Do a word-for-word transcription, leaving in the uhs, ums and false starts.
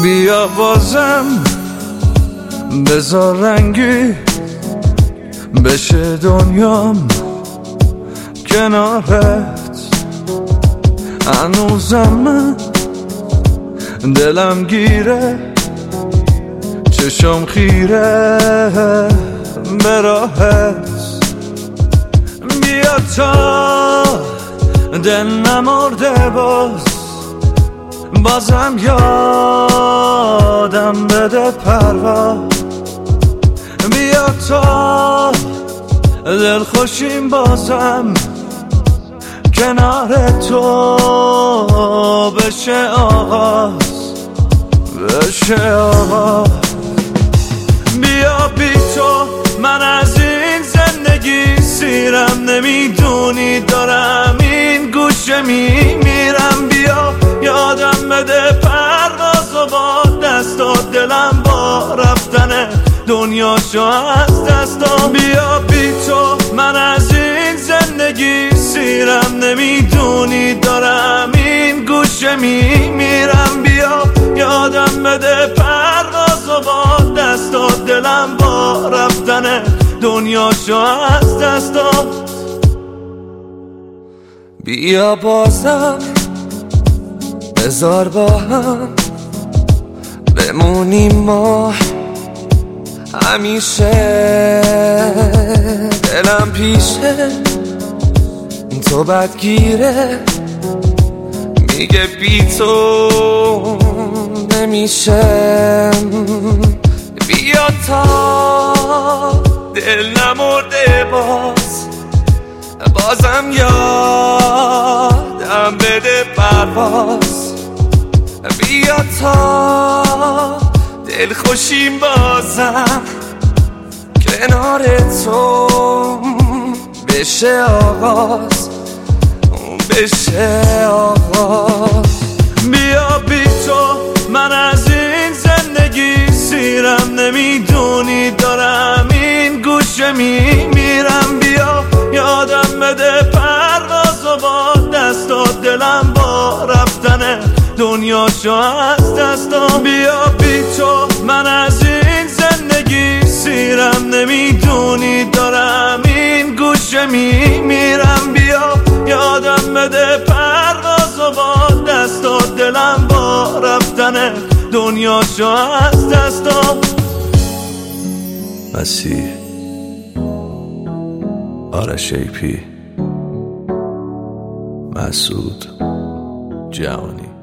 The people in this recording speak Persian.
بیا بازم بذار رنگی بشه دنیام کنارت. هنوزم من دلم گیره، چشم خیره به راهت. بیا تا دل نمرده باز، بازم یادم بده پرواز. بیا تا دل خوشیم بازم کنار تو بشه آغاز، بشه آغاز. بیا بی تو من از این زندگی سیرم، نمیدونی دارم این گوشه میمیرم. بیا یادم بده پرواز و با دستات دلم با رفتن دنیاشو از دستم. بیا بی تو من از این زندگی سیرم، نمیدونی دارم این گوشه میمیرم. بیا یادم بده پرواز و با دستات دلم با رفتن دنیاشو از دستم. بیا بازم بذار با هم بمونیم ما همیشه. دلم پیشه تو بدگیره، میگه بی تو نمیشه. بیا تا دل نمرده باز، بازم یادم بده پرواز. بیا تا دل خوشیم بازم کنار تو بشه آغاز، بشه آغاز. بیا بی تو من از این زندگی سیرم، نمیدونی دارم این گوشه میمیرم. بیا یادم بده پرواز و با دستات دلم با رفتن دنیاشو از دستم. بیا بی تو من از این زندگی سیرم، نمیدونی دارم این گوشه میمیرم. بیا یادم بده پرواز و با دستات دلم با رفتن دنیاشو از دستم. مسیح آرش ای پی، مسعود جهانی.